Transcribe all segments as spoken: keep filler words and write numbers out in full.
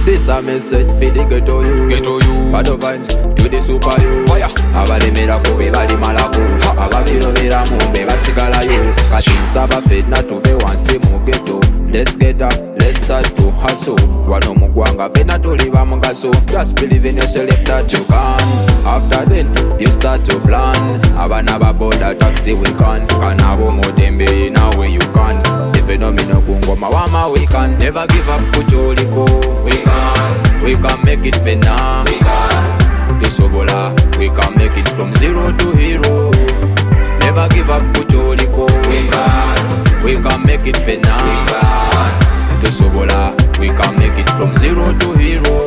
This a message for the ghetto you. Ghetto you. Bad vibes to the super you. Fire. Abali miracle, bali malaku. Abali rovira mumbe basigala you. Kati nsaba fed na tuve wansi mu ghetto. Let's get up, let's start to hustle. Wano mugwanga vena tuliva mungaso. Just believe in yourself that you can. After then, you start to plan. Abana baboda taxi we can. Kanabo motembe now where you can. If you know me no kungoma wama we can. Never give up kucholiko. We can, we can make it fena. We can, to sobola. We can make it from zero to hero. Never give up kucholiko. We can, we can make it fena. We can, to sobola. We can make it from zero to hero.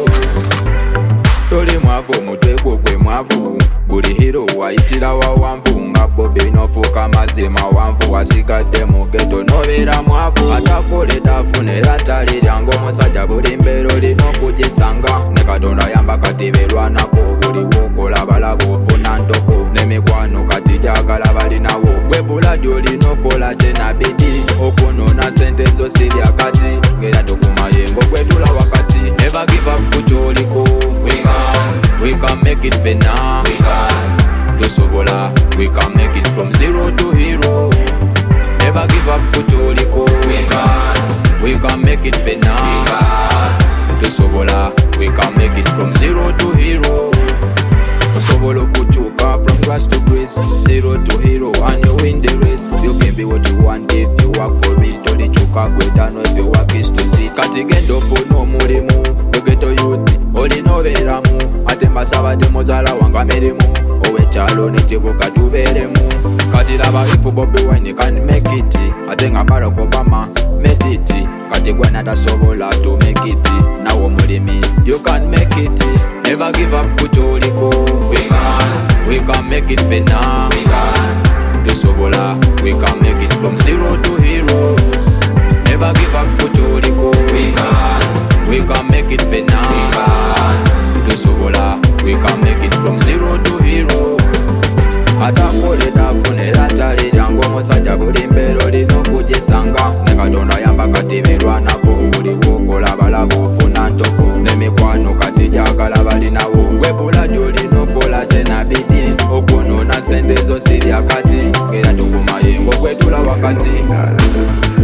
Toli mwavu mutego gwe mwavu. Buli hero waitira wa wamvu. Nga bobe nofuka mazima wamvu. Wasigadde mu ghetto nobera mwavu. Atakole tafune ratali lyango musajja buli mbero lino kugisanga. Ne Katonda yamba kati belwanako. Buli wokola balabu ofuna ntoko. Nemikwano kati jagala balinawo. Gwe buladi olinokola tena bidi. Okunona sente zo sibya kati. Ngera tokumayengo gwe tula wakati. Never give up kucholiko. We can, we can make it fena. We can, to sobola. We can make it from zero to hero. Never give up kucholiko. We can, we can make it fena. We can, to sobola. We can make it from zero to hero. Sobolo kuchuka from grass to grace, zero to hero, and you win the race. You can be what you want if you work for it. Toli chuka kwedano if your work is to sit. Katigendo for no murimu, the ghetto youth, oli no veramu. Ate masaba de mozala wanga merimu. Owe chalo ni chibuka tuveremu. Kati lava ifu Bobby Wine can make it. Ate nga Barack Obama made it. Kati gwana da sobola to make it. Now omurimi, you can make it. Never give up kucholiko. We can, we can make it fena. We can, to sobola. We can make it from zero to hero. Never give up kucholiko. We can, we can make it fena. We can, to sobola. We can make it from zero to hero. Atakole tafune ratali lyango musajja buli mbero lino kugisanga. Ne Katonda yamba kati belwanako. Buli wokola balabu ofuna ntoko. Nemikwano kati jagala balinawo. Gwe buladi olinokola tena bidi. Okunona sente zo sirya kati. Ngera tukumayengo gwe tula wakati.